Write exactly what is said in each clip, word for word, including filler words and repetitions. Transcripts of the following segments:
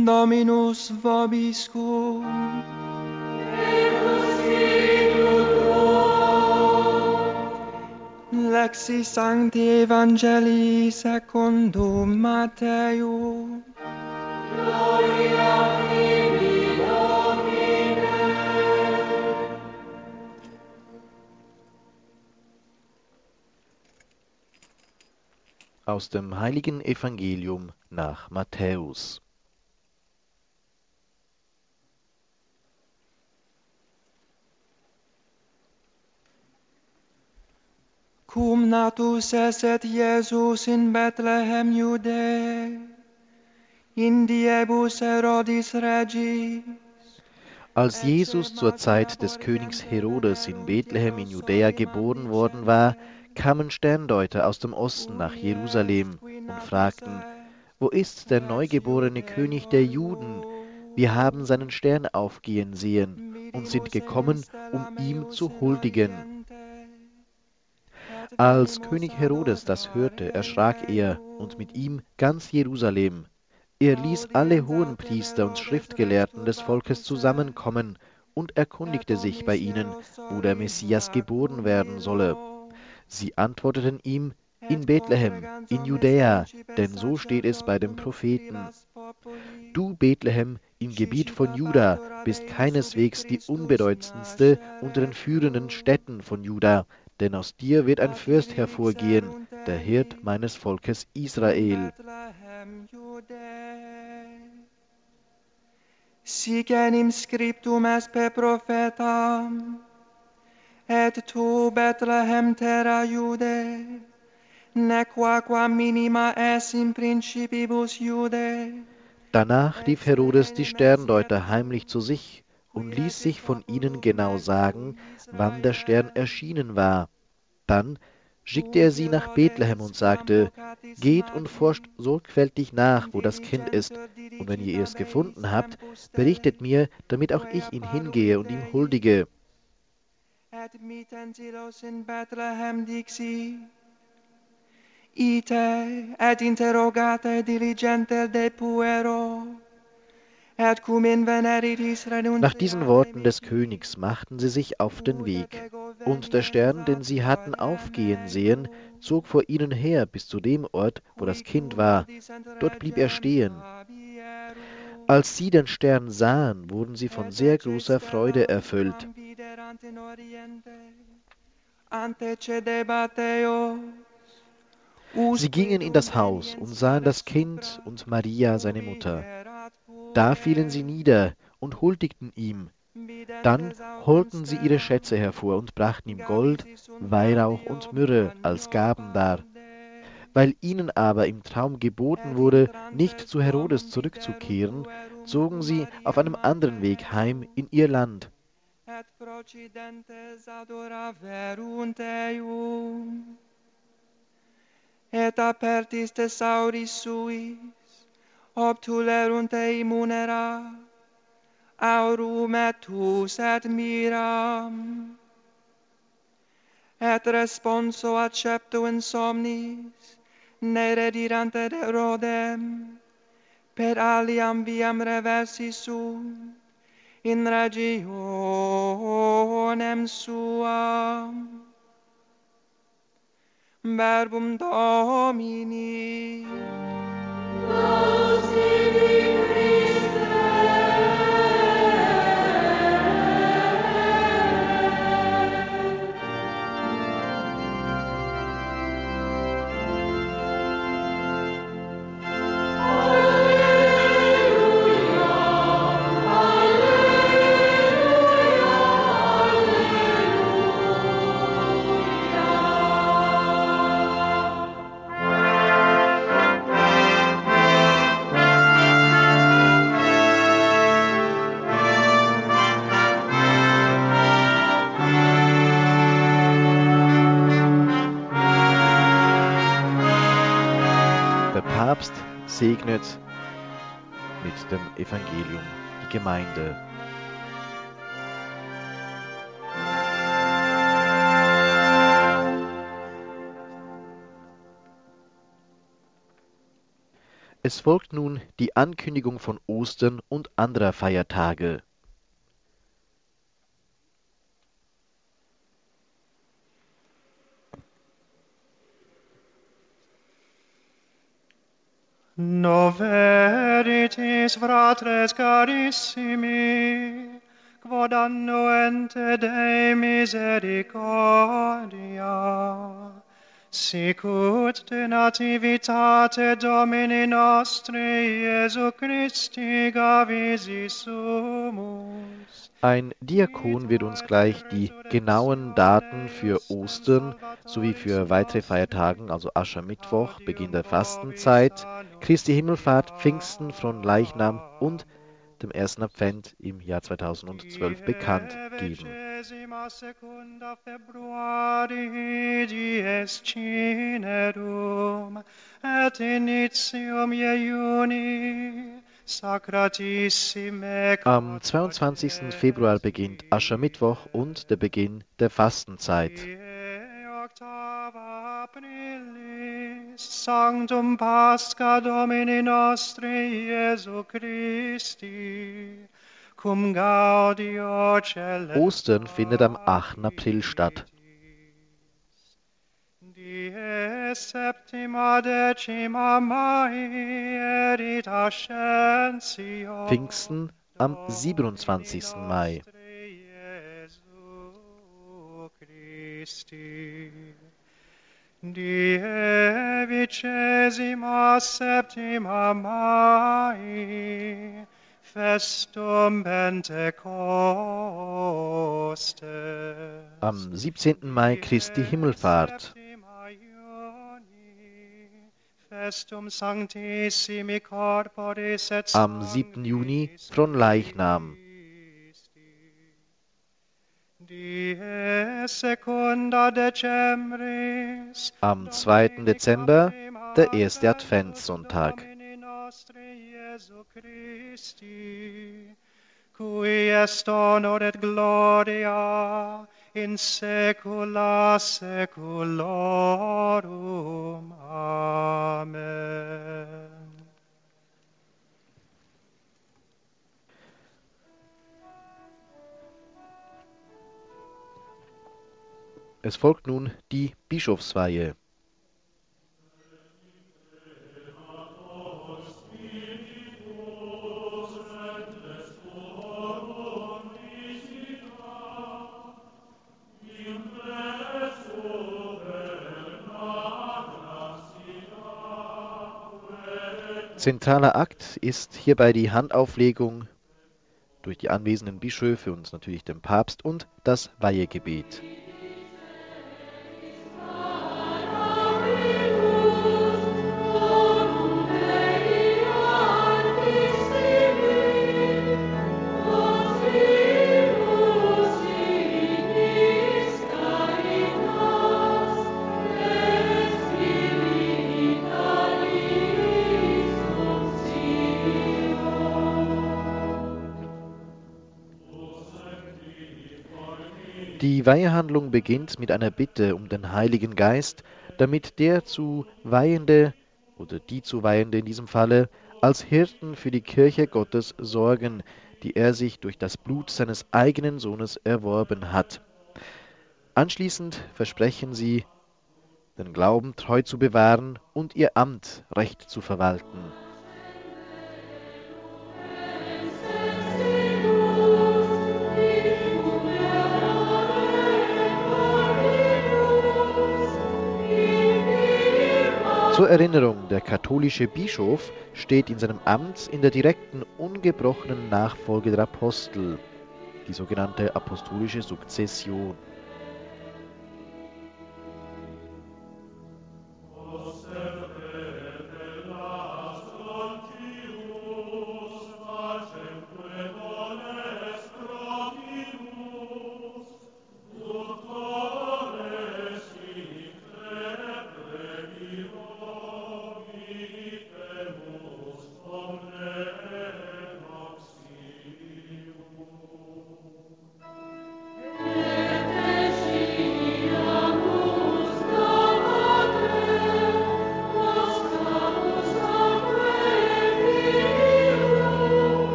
Dominus vobiscum. Lexi Sancti Evangelii secundum Mattheum. Gloria tibi, Domine. Aus dem heiligen Evangelium nach Matthäus. Cum natus esset Iesus in Bethlehem Judae, in diebus Herodis regis. Als Jesus zur Zeit des Königs Herodes in Bethlehem in Judäa geboren worden war, kamen Sterndeuter aus dem Osten nach Jerusalem und fragten: Wo ist der neugeborene König der Juden? Wir haben seinen Stern aufgehen sehen und sind gekommen, um ihm zu huldigen. Als König Herodes das hörte, erschrak er und mit ihm ganz Jerusalem. Er ließ alle Hohenpriester und Schriftgelehrten des Volkes zusammenkommen und erkundigte sich bei ihnen, wo der Messias geboren werden solle. Sie antworteten ihm: In Bethlehem, in Judäa, denn so steht es bei dem Propheten. Du, Bethlehem, im Gebiet von Juda, bist keineswegs die unbedeutendste unter den führenden Städten von Juda, denn aus dir wird ein Fürst hervorgehen, der Hirt meines Volkes Israel. Sic enim scriptum est per prophetam, et tu, Bethlehem, terra Judae, nequa qua minima es in principibus Judae. Danach rief Herodes die Sterndeuter heimlich zu sich und ließ sich von ihnen genau sagen, wann der Stern erschienen war. Dann schickte er sie nach Bethlehem und sagte: Geht und forscht sorgfältig nach, wo das Kind ist, und wenn ihr es gefunden habt, berichtet mir, damit auch ich ihn hingehe und ihm huldige. Ite et interrogate diligenter de puero. Nach diesen Worten des Königs machten sie sich auf den Weg, und der Stern, den sie hatten aufgehen sehen, zog vor ihnen her bis zu dem Ort, wo das Kind war. Dort blieb er stehen. Als sie den Stern sahen, wurden sie von sehr großer Freude erfüllt. Sie gingen in das Haus und sahen das Kind und Maria, seine Mutter. Da fielen sie nieder und huldigten ihm. Dann holten sie ihre Schätze hervor und brachten ihm Gold, Weihrauch und Myrrhe als Gaben dar. Weil ihnen aber im Traum geboten wurde, nicht zu Herodes zurückzukehren, zogen sie auf einem anderen Weg heim in ihr Land. Et apertis thesauris suis, obtulerunt ei munera, aurum et tus et miram. Et responso accepto in somnis, ne redirant et Herodem, per aliam viam reversi sunt, in regionem suam. Verbum Domini. Papst segnet mit dem Evangelium die Gemeinde. Es folgt nun die Ankündigung von Ostern und anderer Feiertage. No veritis, fratres carissimi, quod annuente Dei misericordia, sicut de nativitate Domini nostri Iesu Christi gavisi sumus. Ein Diakon wird uns gleich die genauen Daten für Ostern sowie für weitere Feiertagen, also Aschermittwoch, Beginn der Fastenzeit, Christi Himmelfahrt, Pfingsten, Fronleichnam und dem ersten Advent im Jahr zweitausendzwölf bekannt geben. Am zweiundzwanzigsten Februar beginnt Aschermittwoch und der Beginn der Fastenzeit. Sanctum Pascha Domini nostri Iesu Christi, cum gaudio celestis. Ostern findet am achten April statt. Die septima decima Mai erit ascensio. Pfingsten am siebenundzwanzigsten Mai. Die vicesima septima Mai, Festum Pentecoste. Am siebzehnten Mai Christi Himmelfahrt. Festum Sanctissimi Corporis et Am siebten Juni Fronleichnam. Die secunda Decembris. Am zweiten Dezember der erste Adventssonntag. Cui est honor et gloria in saecula saeculorum. Amen. Es folgt nun die Bischofsweihe. Zentraler Akt ist hierbei die Handauflegung durch die anwesenden Bischöfe und natürlich den Papst und das Weihegebet. Die Weihehandlung beginnt mit einer Bitte um den Heiligen Geist, damit der zu Weihende oder die zu Weihende in diesem Falle als Hirten für die Kirche Gottes sorgen, die er sich durch das Blut seines eigenen Sohnes erworben hat. Anschließend versprechen sie, den Glauben treu zu bewahren und ihr Amt recht zu verwalten. Zur Erinnerung, der katholische Bischof steht in seinem Amt in der direkten, ungebrochenen Nachfolge der Apostel, die sogenannte apostolische Sukzession.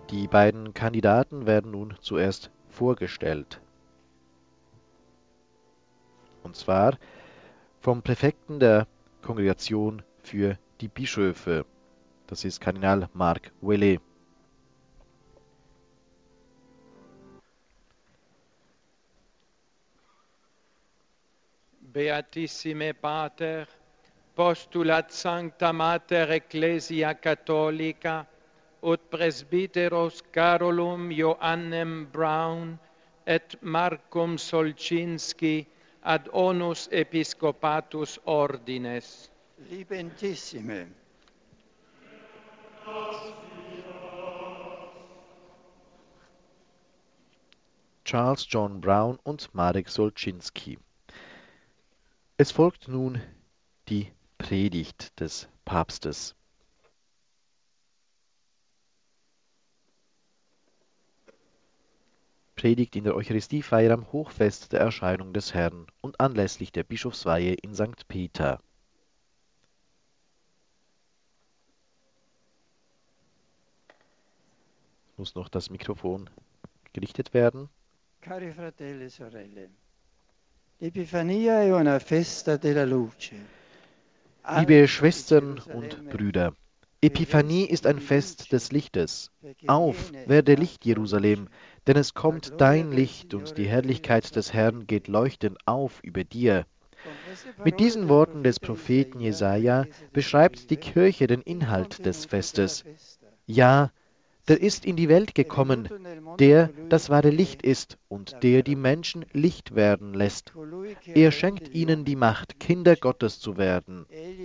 Die beiden Kandidaten werden nun zuerst vorgestellt. Und zwar vom Präfekten der Kongregation für die Bischöfe. Das ist Kardinal Marc Ouellet. Beatissime Pater, postulat Sancta Mater Ecclesia Catholica, ut presbyteros Carolum Joannem Brown et Marcum Solczynski ad onus episcopatus ordines. Libentissime. Charles John Brown und Marek Solczynski. Es folgt nun die Predigt des Papstes. Predigt in der Eucharistiefeier am Hochfest der Erscheinung des Herrn und anlässlich der Bischofsweihe in Sankt Peter. Muss noch das Mikrofon gerichtet werden. Cari fratelli e sorelle, l'Epifania è una festa della luce. Liebe Schwestern und Brüder, Epiphanie ist ein Fest des Lichtes. Auf, werde Licht, Jerusalem, denn es kommt dein Licht und die Herrlichkeit des Herrn geht leuchtend auf über dir. Mit diesen Worten des Propheten Jesaja beschreibt die Kirche den Inhalt des Festes. Ja, der ist in die Welt gekommen, der das wahre Licht ist und der die Menschen Licht werden lässt. Er schenkt ihnen die Macht, Kinder Gottes zu werden.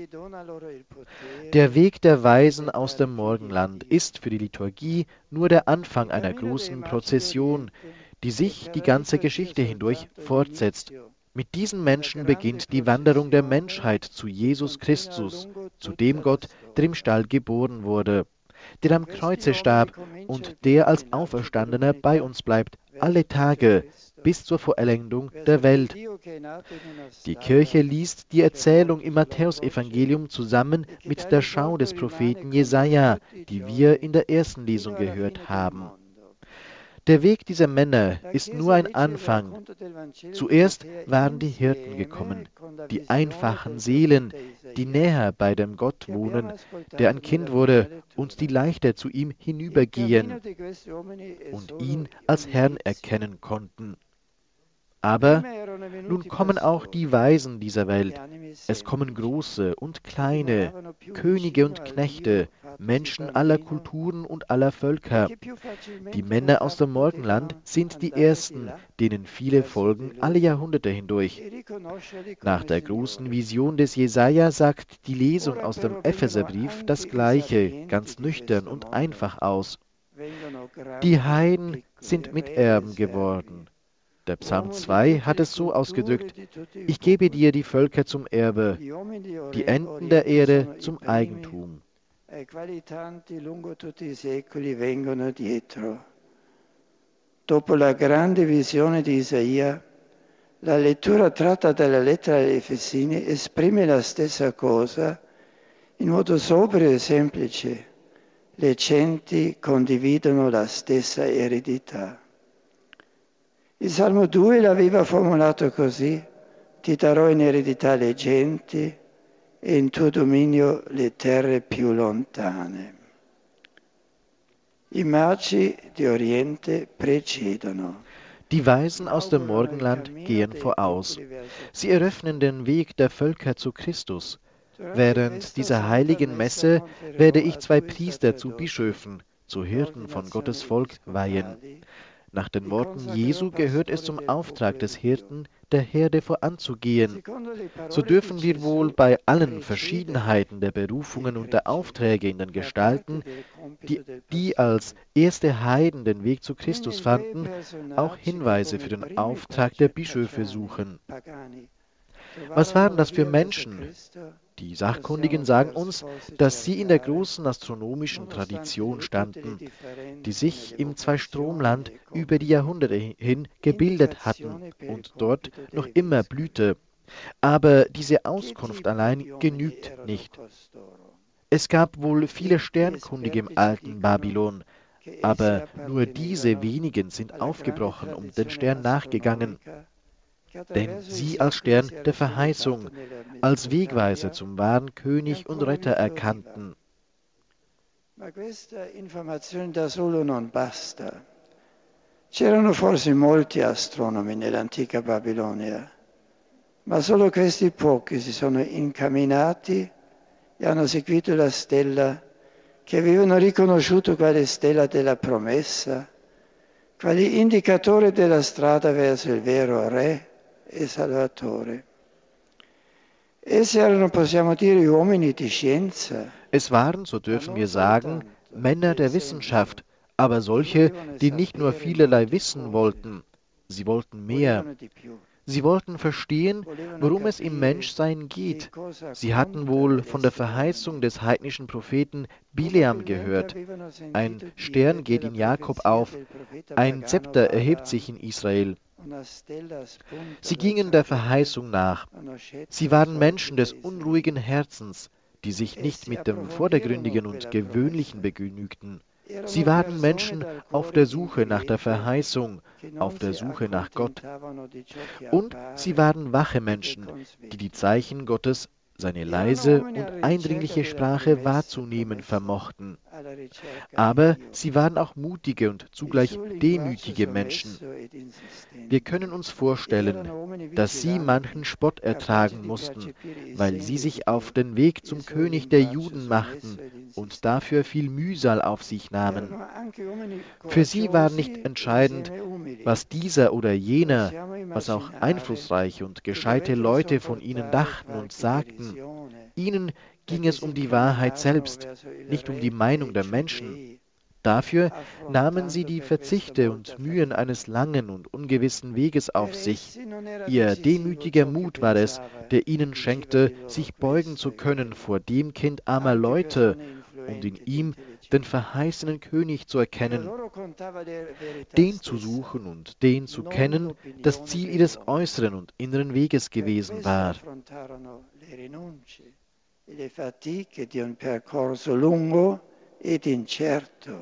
Der Weg der Weisen aus dem Morgenland ist für die Liturgie nur der Anfang einer großen Prozession, die sich die ganze Geschichte hindurch fortsetzt. Mit diesen Menschen beginnt die Wanderung der Menschheit zu Jesus Christus, zu dem Gott, der im Stall geboren wurde, der am Kreuze starb und der als Auferstandener bei uns bleibt, alle Tage, bis zur Vollendung der Welt. Die Kirche liest die Erzählung im Matthäusevangelium zusammen mit der Schau des Propheten Jesaja, die wir in der ersten Lesung gehört haben. Der Weg dieser Männer ist nur ein Anfang. Zuerst waren die Hirten gekommen, die einfachen Seelen, die näher bei dem Gott wohnen, der ein Kind wurde, und die leichter zu ihm hinübergehen und ihn als Herrn erkennen konnten. Aber nun kommen auch die Weisen dieser Welt. Es kommen große und kleine, Könige und Knechte, Menschen aller Kulturen und aller Völker. Die Männer aus dem Morgenland sind die Ersten, denen viele folgen, alle Jahrhunderte hindurch. Nach der großen Vision des Jesaja sagt die Lesung aus dem Epheserbrief das Gleiche, ganz nüchtern und einfach aus. Die Heiden sind Miterben geworden. Der Psalm zwei hat es so ausgedrückt: Ich gebe dir die Völker zum Erbe, die Enden der Erde zum Eigentum. Dopo la grande visione di Isaia, la lettura tratta dalla lettera agli Efesini esprime la stessa cosa in modo sobrio e semplice. Le genti condividono la stessa eredità. Il Salmo due l'aveva formulato così: ti darò in eredità le genti e in tuo dominio le terre più lontane. I magi di Oriente precedono. Die Weisen aus dem Morgenland gehen voraus. Sie eröffnen den Weg der Völker zu Christus. Während dieser heiligen Messe werde ich zwei Priester zu Bischöfen, zu Hirten von Gottes Volk weihen. Nach den Worten Jesu gehört es zum Auftrag des Hirten, der Herde voranzugehen. So dürfen wir wohl bei allen Verschiedenheiten der Berufungen und der Aufträge in den Gestalten, die, die als erste Heiden den Weg zu Christus fanden, auch Hinweise für den Auftrag der Bischöfe suchen. Was waren das für Menschen? Die Sachkundigen sagen uns, dass sie in der großen astronomischen Tradition standen, die sich im Zweistromland über die Jahrhunderte hin gebildet hatten und dort noch immer blühte. Aber diese Auskunft allein genügt nicht. Es gab wohl viele Sternkundige im alten Babylon, Aber nur diese wenigen sind aufgebrochen und den Stern nachgegangen, denn sie als Stern der Verheißung, als Wegweiser zum wahren König und Retter erkannten. Ma questa informazione da solo non basta. C'erano forse molti astronomi nell'antica Babilonia, ma solo questi pochi si sono incamminati e hanno seguito la stella che avevano riconosciuto quale stella della promessa, quale indicatore della strada verso il vero Re e Salvatore. Essi erano, possiamo dire, uomini di scienza. Es waren, so dürfen wir sagen, Männer der Wissenschaft, aber solche, die nicht nur vielerlei wissen wollten, sie wollten mehr. Sie wollten verstehen, worum es im Menschsein geht. Sie hatten wohl von der Verheißung des heidnischen Propheten Bileam gehört. Ein Stern geht in Jakob auf, ein Zepter erhebt sich in Israel. Sie gingen der Verheißung nach. Sie waren Menschen des unruhigen Herzens, die sich nicht mit dem Vordergründigen und Gewöhnlichen begnügten. Sie waren Menschen auf der Suche nach der Verheißung, auf der Suche nach Gott. Und sie waren wache Menschen, die die Zeichen Gottes, seine leise und eindringliche Sprache wahrzunehmen vermochten. Aber sie waren auch mutige und zugleich demütige Menschen. Wir können uns vorstellen, dass sie manchen Spott ertragen mussten, weil sie sich auf den Weg zum König der Juden machten und dafür viel Mühsal auf sich nahmen. Für sie war nicht entscheidend, was dieser oder jener, was auch einflussreiche und gescheite Leute von ihnen dachten und sagten. Ihnen ging es um die Wahrheit selbst, nicht um die Meinung der Menschen. Dafür nahmen sie die Verzichte und Mühen eines langen und ungewissen Weges auf sich. Ihr demütiger Mut war es, der ihnen schenkte, sich beugen zu können vor dem Kind armer Leute und in ihm den verheißenen König zu erkennen. Den zu suchen und den zu kennen, das Ziel ihres äußeren und inneren Weges gewesen war. Le fatiche di un percorso lungo ed incerto.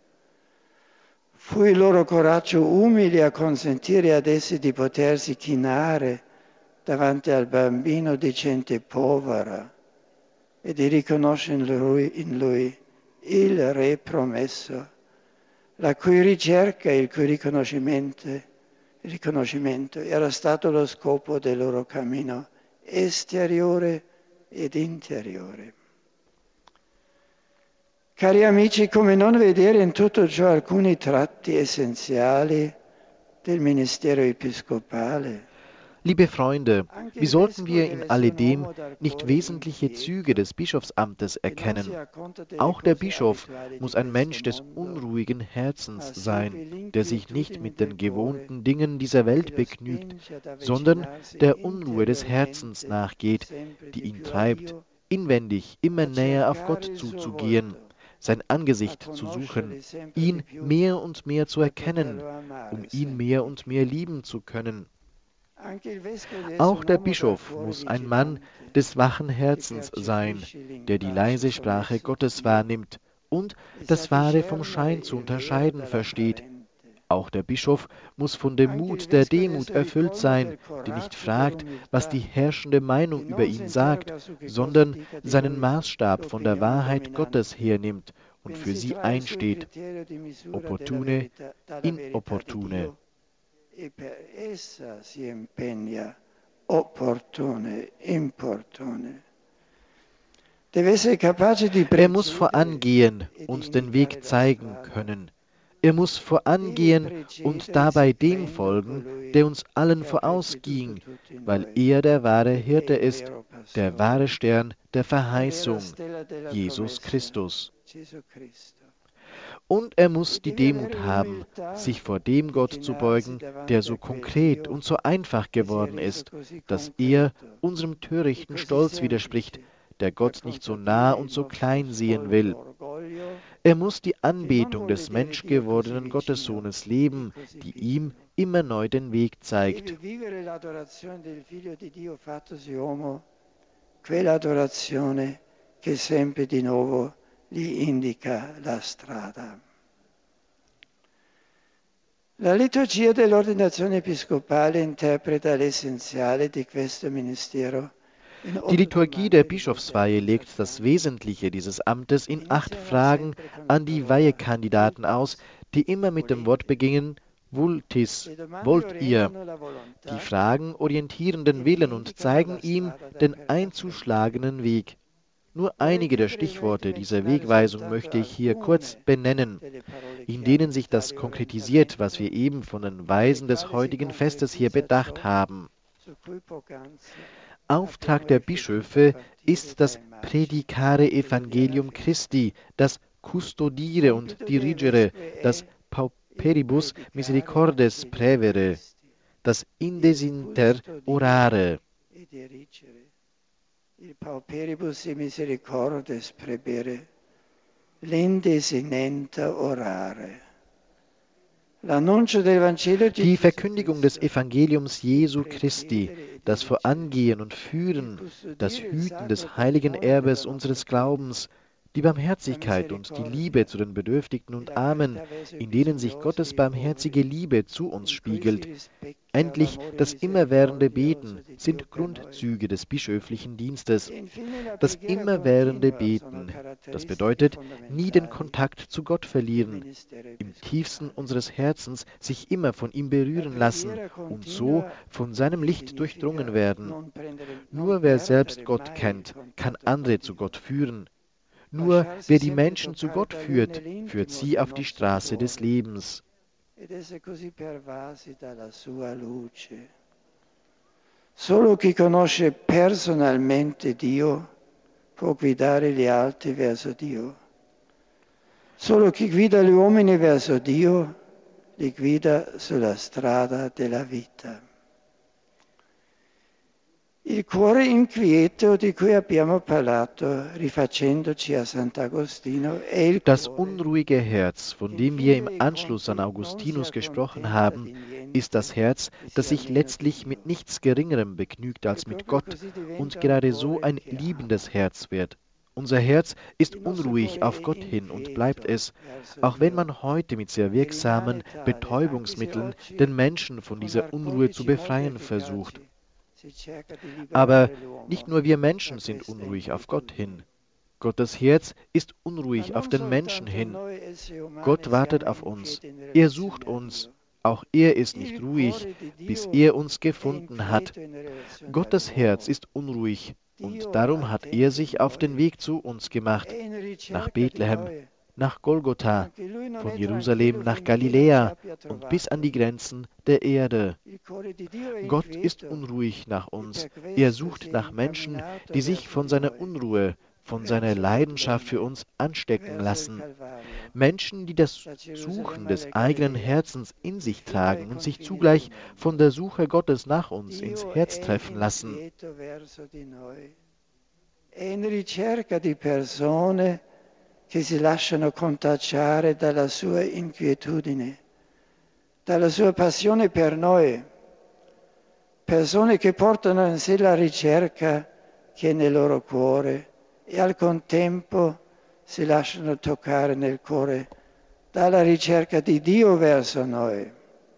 Fu il loro coraggio umile a consentire ad essi di potersi chinare davanti al bambino di gente povera e di riconoscere in lui, in lui il Re promesso, la cui ricerca e il cui riconoscimento, il riconoscimento era stato lo scopo del loro cammino esteriore ed interiore. Cari amici, come non vedere in tutto ciò alcuni tratti essenziali del ministero episcopale? Liebe Freunde, wie sollten wir in alledem nicht wesentliche Züge des Bischofsamtes erkennen? Auch der Bischof muss ein Mensch des unruhigen Herzens sein, der sich nicht mit den gewohnten Dingen dieser Welt begnügt, sondern der Unruhe des Herzens nachgeht, die ihn treibt, inwendig immer näher auf Gott zuzugehen, sein Angesicht zu suchen, ihn mehr und mehr zu erkennen, um ihn mehr und mehr lieben zu können. Auch der Bischof muss ein Mann des wachen Herzens sein, der die leise Sprache Gottes wahrnimmt und das Wahre vom Schein zu unterscheiden versteht. Auch der Bischof muss von dem Mut der Demut erfüllt sein, der nicht fragt, was die herrschende Meinung über ihn sagt, sondern seinen Maßstab von der Wahrheit Gottes hernimmt und für sie einsteht. Opportune, inopportune. E per essa si impegna, opportune, importune. Er muss vorangehen und den Weg zeigen können. Er muss vorangehen und dabei dem folgen, der uns allen vorausging, weil er der wahre Hirte ist, der wahre Stern der Verheißung, Jesus Christus. Und er muss die Demut haben, sich vor dem Gott zu beugen, der so konkret und so einfach geworden ist, dass er unserem törichten Stolz widerspricht, der Gott nicht so nah und so klein sehen will. Er muss die Anbetung des menschgewordenen Gottessohnes leben, die ihm immer neu den Weg zeigt. Quell'adorazione che sempre di nuovo gli indica la strada. La liturgia dell'ordinazione episcopale interpreta l'essenziale di questo ministero. Die Liturgie der Bischofsweihe legt das Wesentliche dieses Amtes in acht Fragen an die Weihekandidaten aus, die immer mit dem Wort beginnen: Vultis, wollt ihr? Die Fragen orientieren den Willen und zeigen ihm den einzuschlagenden Weg. Nur einige der Stichworte dieser Wegweisung möchte ich hier kurz benennen, in denen sich das konkretisiert, was wir eben von den Weisen des heutigen Festes hier bedacht haben. Auftrag der Bischöfe ist das Predicare Evangelium Christi, das Custodire und Dirigere, das Pauperibus Misericordes Prevere, das Indesinter Orare. Il pauperibus misericordes prebere, l'indesinenta orare. Die Verkündigung des Evangeliums Jesu Christi, das Vorangehen und Führen, das Hüten des heiligen Erbes unseres Glaubens, die Barmherzigkeit und die Liebe zu den Bedürftigen und Armen, in denen sich Gottes barmherzige Liebe zu uns spiegelt. Endlich das immerwährende Beten sind Grundzüge des bischöflichen Dienstes. Das immerwährende Beten, das bedeutet, nie den Kontakt zu Gott verlieren, im tiefsten unseres Herzens sich immer von ihm berühren lassen und so von seinem Licht durchdrungen werden. Nur wer selbst Gott kennt, kann andere zu Gott führen. Nur wer die Menschen zu Gott führt, führt sie auf die Straße des Lebens. Solo chi conosce personalmente Dio può guidare gli altri verso Dio. Solo chi guida gli uomini verso Dio li guida sulla strada della vita. Il cuore inquieto di cui abbiamo parlato, rifacendoci a Sant'Agostino, è il Das unruhige Herz, von dem wir im Anschluss an Augustinus gesprochen haben, ist das Herz, das sich letztlich mit nichts Geringerem begnügt als mit Gott und gerade so ein liebendes Herz wird. Unser Herz ist unruhig auf Gott hin und bleibt es, auch wenn man heute mit sehr wirksamen Betäubungsmitteln den Menschen von dieser Unruhe zu befreien versucht. Aber nicht nur wir Menschen sind unruhig auf Gott hin. Gottes Herz ist unruhig auf den Menschen hin. Gott wartet auf uns. Er sucht uns. Auch er ist nicht ruhig, bis er uns gefunden hat. Gottes Herz ist unruhig und darum hat er sich auf den Weg zu uns gemacht, nach Bethlehem, nach Golgotha, von Jerusalem nach Galiläa und bis an die Grenzen der Erde. Gott ist unruhig nach uns. Er sucht nach Menschen, die sich von seiner Unruhe, von seiner Leidenschaft für uns anstecken lassen. Menschen, die das Suchen des eigenen Herzens in sich tragen und sich zugleich von der Suche Gottes nach uns ins Herz treffen lassen. Che si lasciano contagiare dalla sua inquietudine, dalla sua passione per noi, persone che portano in sé la ricerca che è nel loro cuore e al contempo si lasciano toccare nel cuore dalla ricerca di Dio verso noi.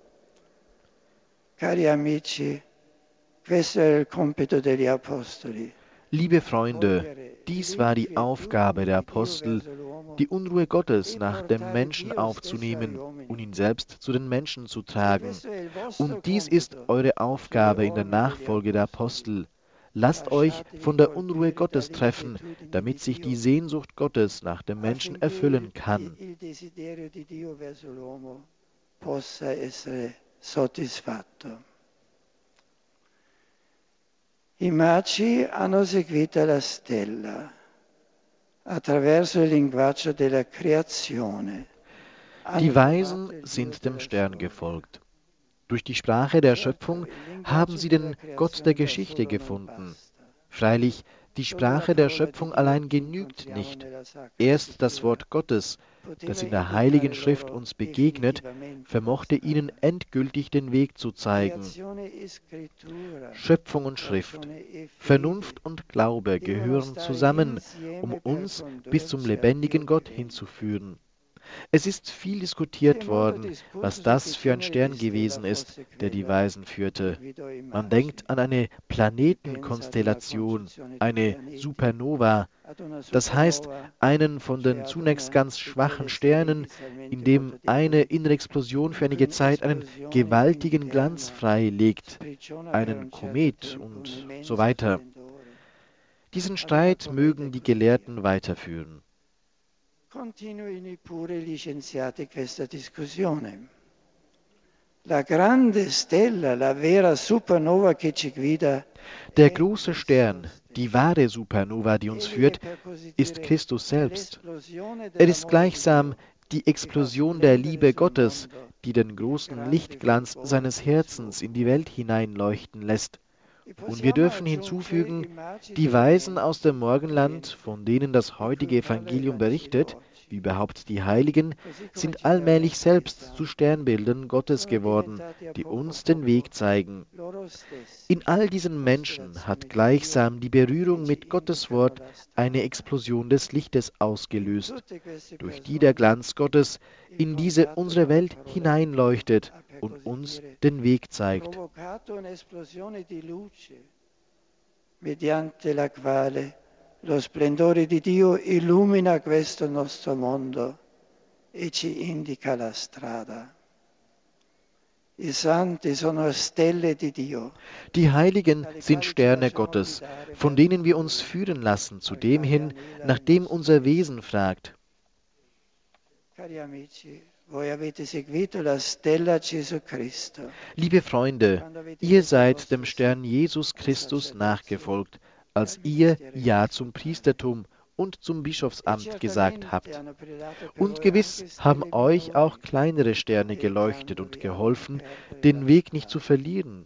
Cari amici, questo è il compito degli Apostoli. Liebe Freunde, dies war die Aufgabe der Apostel, die Unruhe Gottes nach dem Menschen aufzunehmen und ihn selbst zu den Menschen zu tragen. Und dies ist eure Aufgabe in der Nachfolge der Apostel. Lasst euch von der Unruhe Gottes treffen, damit sich die Sehnsucht Gottes nach dem Menschen erfüllen kann. I Magi hanno seguito la stella attraverso il linguaggio della creazione. Die Weisen sind dem Stern gefolgt. Durch die Sprache der Schöpfung haben sie den Gott der Geschichte gefunden. Freilich, die Sprache der Schöpfung allein genügt nicht. Erst das Wort Gottes, das in der Heiligen Schrift uns begegnet, vermochte ihnen endgültig den Weg zu zeigen. Schöpfung und Schrift, Vernunft und Glaube gehören zusammen, um uns bis zum lebendigen Gott hinzuführen. Es ist viel diskutiert worden, was das für ein Stern gewesen ist, der die Weisen führte. Man denkt an eine Planetenkonstellation, eine Supernova, das heißt einen von den zunächst ganz schwachen Sternen, in dem eine innere Explosion für einige Zeit einen gewaltigen Glanz freilegt, einen Komet und so weiter. Diesen Streit mögen die Gelehrten weiterführen. Continuino pure gli scienziati questa discussione. La grande stella, la vera supernova che ci guida, Der große Stern, die wahre Supernova, die uns führt, ist Christus selbst. Er ist gleichsam die Explosion der Liebe Gottes, die den großen Lichtglanz seines Herzens in die Welt hineinleuchten lässt. Und wir dürfen hinzufügen, die Weisen aus dem Morgenland, von denen das heutige Evangelium berichtet, wie überhaupt die Heiligen, sind allmählich selbst zu Sternbildern Gottes geworden, die uns den Weg zeigen. In all diesen Menschen hat gleichsam die Berührung mit Gottes Wort eine Explosion des Lichtes ausgelöst, durch die der Glanz Gottes in diese unsere Welt hineinleuchtet und uns den Weg zeigt. Mediante la quale lo splendore di Dio illumina questo nostro mondo e ci indica la strada. I santi sono stelle di Dio. Die Heiligen sind Sterne Gottes, von denen wir uns führen lassen zu dem hin, nach dem unser Wesen fragt. Cari amici, voi avete seguito la stella Gesù Cristo. Liebe Freunde, ihr seid dem Stern Jesus Christus nachgefolgt, als ihr Ja zum Priestertum und zum Bischofsamt gesagt habt. Und gewiss haben euch auch kleinere Sterne geleuchtet und geholfen, den Weg nicht zu verlieren.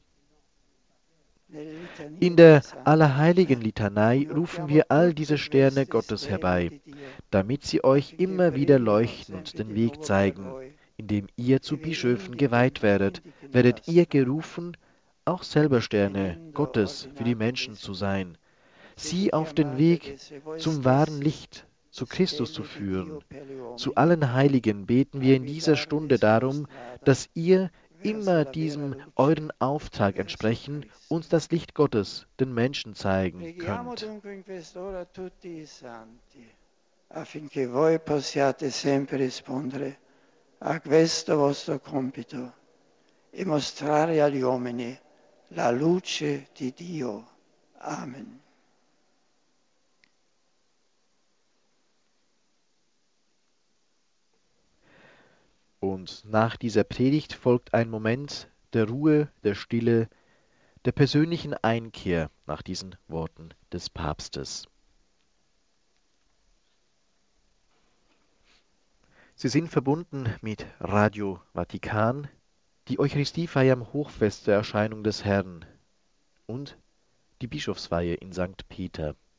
In der Allerheiligen-Litanei rufen wir all diese Sterne Gottes herbei, damit sie euch immer wieder leuchten und den Weg zeigen. Indem ihr zu Bischöfen geweiht werdet, werdet ihr gerufen, auch selber Sterne Gottes für die Menschen zu sein, sie auf den Weg zum wahren Licht, zu Christus zu führen. Zu allen Heiligen beten wir in dieser Stunde darum, dass ihr immer diesem euren Auftrag entsprechen und das Licht Gottes den Menschen zeigen könnt. Affinché voi possiate sempre rispondere a questo vostro compito e mostrare agli uomini la luce di Dio. Amen. Und nach dieser Predigt folgt ein Moment der Ruhe, der Stille, der persönlichen Einkehr nach diesen Worten des Papstes. Sie sind verbunden mit Radio Vatikan, die Eucharistiefeier am Hochfest der Erscheinung des Herrn und die Bischofsweihe in Sankt Peter.